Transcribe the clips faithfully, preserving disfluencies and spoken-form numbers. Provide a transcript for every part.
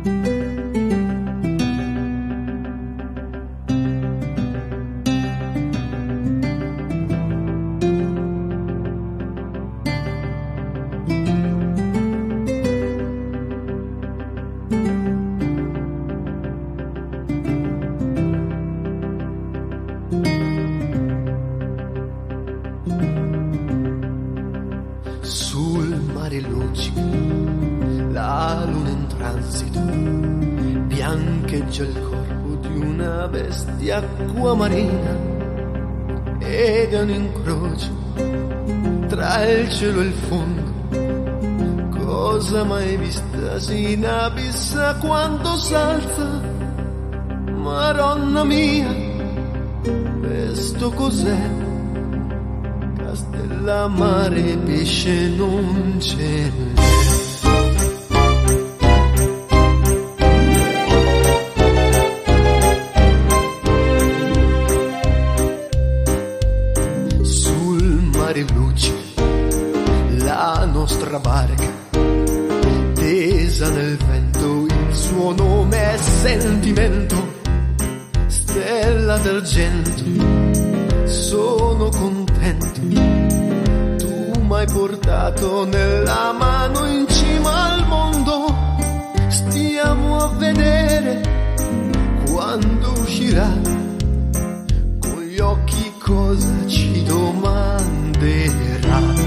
Sul mare lucido, la luna in transito, biancheggia il corpo di una bestia acquamarina ed è un incrocio tra il cielo e il fondo. Cosa mai vista si inabissa quando s'alza, Madonna mia, questo cos'è? Castella, mare, pesce non ce n'è. Sul mare luce la nostra barca, tesa nel vento, il suo nome è sentimento. Stella d'argento, sono contento, tu m'hai portato nella mano in cima al mondo. Stiamo a vedere quando uscirà, con gli occhi cosa ci domanderà.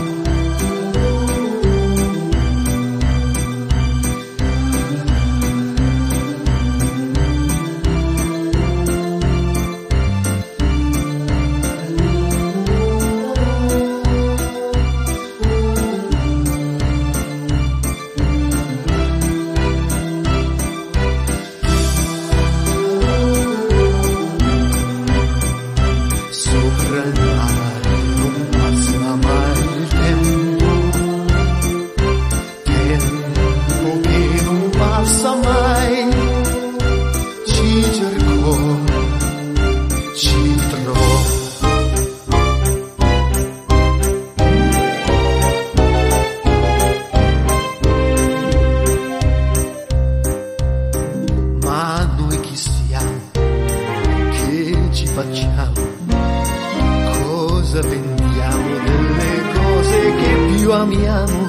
Cosa vendiamo delle cose che più amiamo,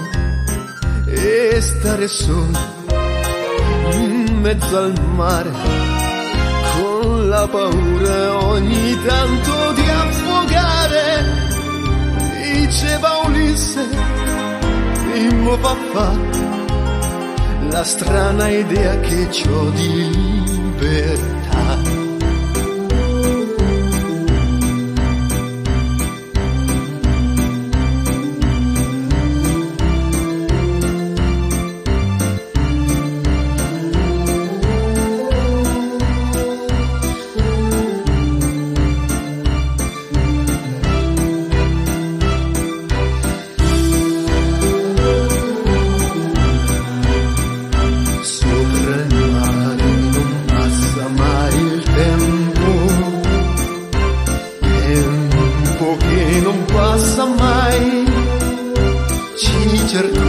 e stare soli in mezzo al mare con la paura ogni tanto di affogare. Diceva Ulisse, Mimmo papà, la strana idea che c'ho di libertà. Che non passa mai, ci cerco